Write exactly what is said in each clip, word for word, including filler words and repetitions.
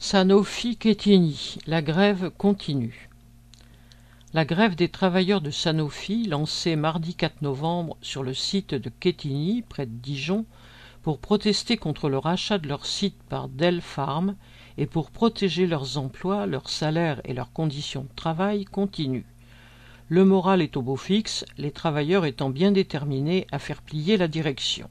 Sanofi-Quetigny, la grève continue. La grève des travailleurs de Sanofi, lancée mardi quatre novembre sur le site de Quetigny, près de Dijon, pour protester contre le rachat de leur site par Dell Pharm et pour protéger leurs emplois, leurs salaires et leurs conditions de travail, continue. Le moral est au beau fixe, les travailleurs étant bien déterminés à faire plier la direction.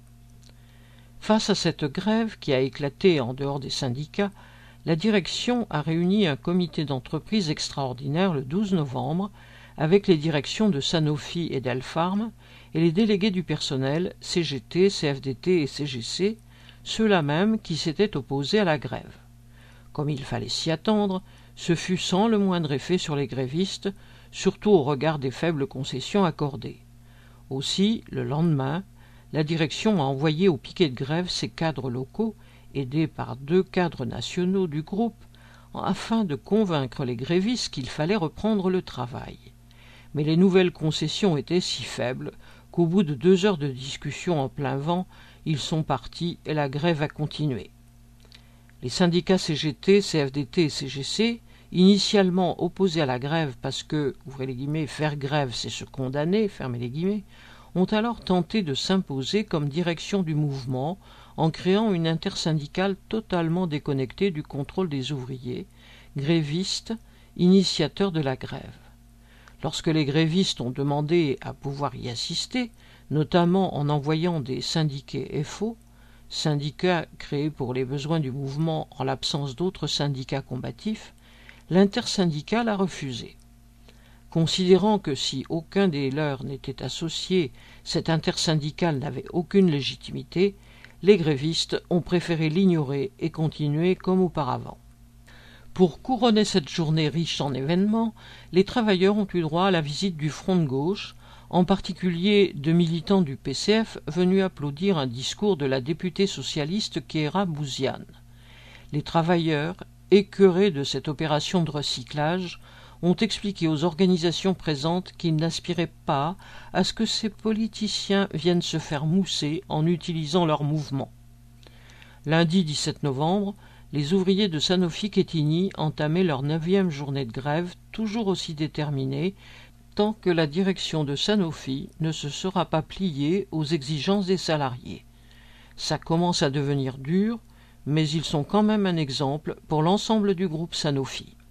Face à cette grève qui a éclaté en dehors des syndicats, la direction a réuni un comité d'entreprise extraordinaire le douze novembre avec les directions de Sanofi et Dell Pharm et les délégués du personnel C G T, C F D T et C G C, ceux-là même qui s'étaient opposés à la grève. Comme il fallait s'y attendre, ce fut sans le moindre effet sur les grévistes, surtout au regard des faibles concessions accordées. Aussi, le lendemain, la direction a envoyé au piquet de grève ses cadres locaux, aidés par deux cadres nationaux du groupe, afin de convaincre les grévistes qu'il fallait reprendre le travail. Mais les nouvelles concessions étaient si faibles qu'au bout de deux heures de discussion en plein vent, ils sont partis et la grève a continué. Les syndicats C G T, C F D T et C G C, initialement opposés à la grève parce que, ouvrez les guillemets, faire grève c'est se condamner, fermez les guillemets, ont alors tenté de s'imposer comme direction du mouvement en créant une intersyndicale totalement déconnectée du contrôle des ouvriers, grévistes, initiateurs de la grève. Lorsque les grévistes ont demandé à pouvoir y assister, notamment en envoyant des syndiqués F O, syndicats créés pour les besoins du mouvement en l'absence d'autres syndicats combatifs, l'intersyndicale a refusé. Considérant que si aucun des leurs n'était associé, cette intersyndicale n'avait aucune légitimité, les grévistes ont préféré l'ignorer et continuer comme auparavant. Pour couronner cette journée riche en événements, les travailleurs ont eu droit à la visite du Front de gauche, en particulier de militants du P C F venus applaudir un discours de la députée socialiste Kéra Bouziane. Les travailleurs, écœurés de cette opération de recyclage, ont expliqué aux organisations présentes qu'ils n'aspiraient pas à ce que ces politiciens viennent se faire mousser en utilisant leur mouvement. Lundi dix-sept novembre, les ouvriers de Sanofi-Quetigny entamaient leur neuvième journée de grève, toujours aussi déterminés, tant que la direction de Sanofi ne se sera pas pliée aux exigences des salariés. Ça commence à devenir dur, mais ils sont quand même un exemple pour l'ensemble du groupe Sanofi.